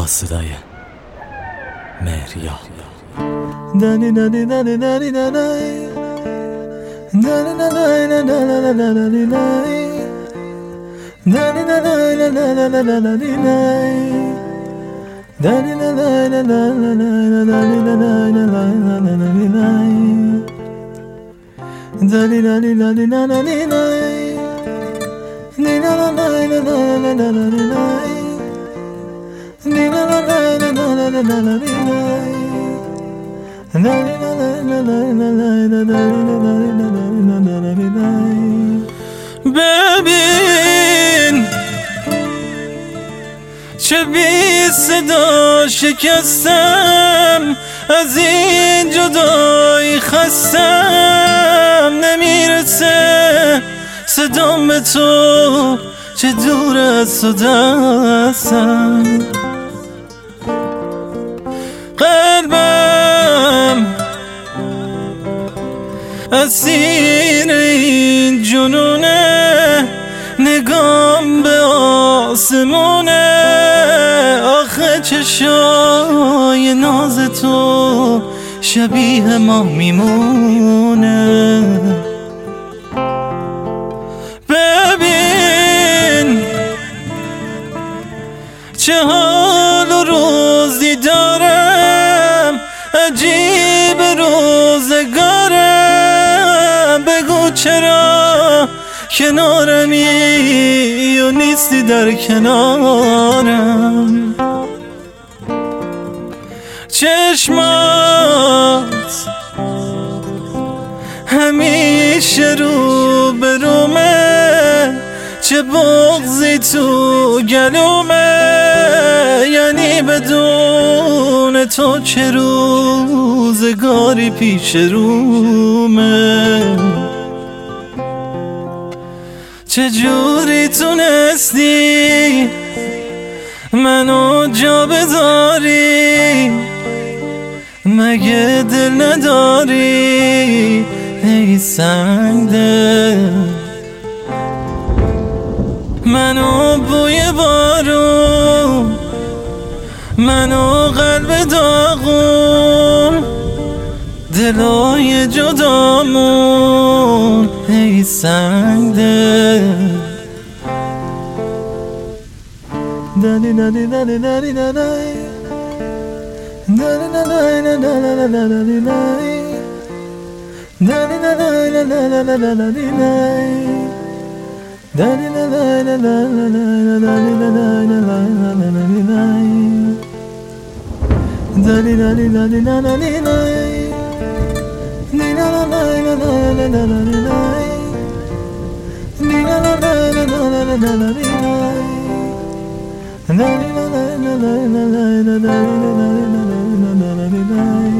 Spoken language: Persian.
با صدای مهریاب. ببین چه بی صدا شکستم، از این جدایی خستم، نمیرسه صدام به تو، چه دور از تو دستم. قلبم اسیر این جنونه، نگام به آسمونه، آخه چشای ناز تو شبیه ما میمونه. ببین چه حال و روزی دارم، عجیب روزگارم، بگو چرا کنارمی و نیستی در کنارم. چشمات همیشه رو به رومه، چه بغضی تو گلومه، یعنی بدون تو چه روزگاری پیش رومه. چجوری تونستی منو جا بذاری، مگه دل نداری ای سنگ دل؟ منو بوی بارون، منو قلب داغون، دلای جدامون ای سنگ دل. دلی دلی دلی دلی دلی la